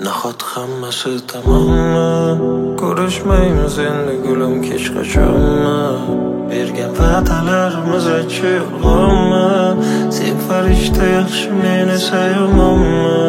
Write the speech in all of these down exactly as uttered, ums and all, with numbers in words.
Nahot hammasi tamommi? Ko'rishmaymiz endi gulim hech qachonmi? Bergan va'dalarimiz aytchi yolg'onmi? Sen farishta yaxshi, men esa yomonmi?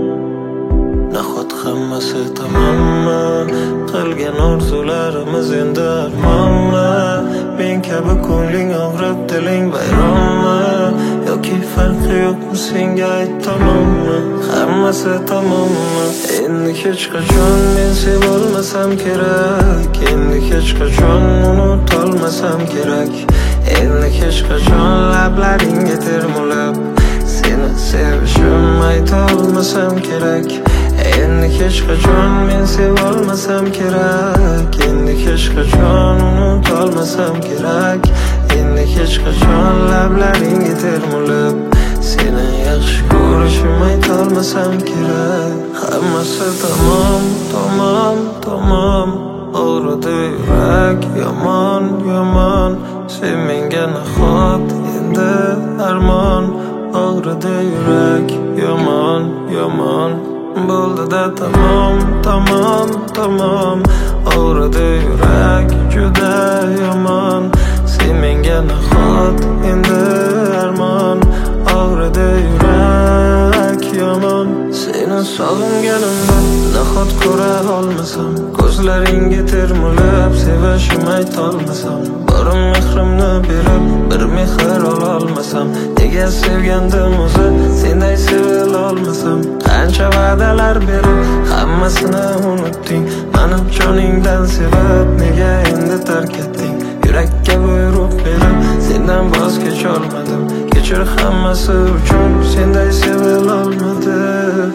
Nahot hammasi tamommi? Qilgan orzularimiz endi armonmi? Men kabi ko'ngling og'rib, diling vayronmi? Yoki farqi yo'qmi, senga aytamanmi? Hammasi tamommi? Endi hech qachon men sevolmasam kerak. Endi hech qachon unutolmasam kerak. Endi hech qachon lablaringga termulib seni sevishim aytolmasam kerak. Endi hech qachon men sevolmasam kerak. Endi hech qachon unutolmasam kerak. Endi hech qachon lablaringga termulib seni yaxshi ko'rishim aytolmasam kerak. Hammasi tamom, tamom, tamom. Og'ridi yurak, yomon, yomon. Sen menga nahot endi armon. Og'ridi yurak, yomon, yomon. Bo'ldi-da tamom, tamom, tamom. Og'ridi yurak, juda yomon. Sen menga nahot endi armon. Og'ridi yurak, yomon. Seni sog'inganimda nahot ko'ra olmasam, ko'zlaringga termulib sevishim aytolmasam, borim mehrimni berib bir mehr ololmasam, nega sevgandim o'zi senday sevilolmasam? Qancha va'dalar berib hammasini unutding, mani joningdan sevib nega endi tark etding? Yurakka buyruq berib sendan voz kecholmadim, kechir hammasi uchun senday sevilolmadim.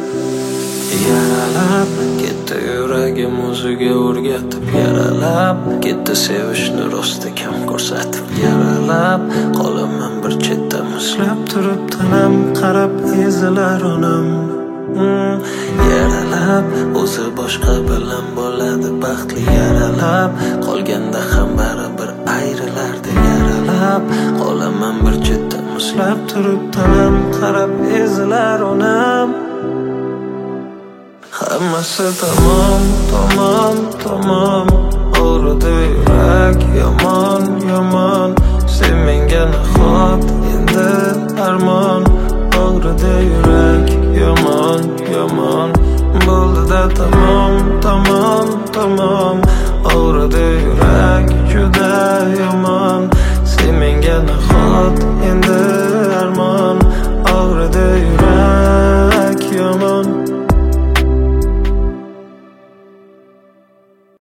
Yaralab ketdi yuragim o'ziga o'rgatib, yaralab ketdi sevishni rosti kam ko'rsatib, yaralab qolaman bir chetda muslab turib tanam qarab ezilar onam. hmm. Yaralab o'zi boshqa bilan bo'ladi baxtli, yaralab qolganda ham baribir ayrilardi, yaralab qolaman bir chetda muslab turib tanam qarab ezilar onam. Hammasi tamom, tamom, tamom. Og'ridi yurak, yomon, yomon. Sen menga nahot endi armon. Og'ridi yurak, yomon, yomon. Bo'ldi-da tamom, tamom, tamom.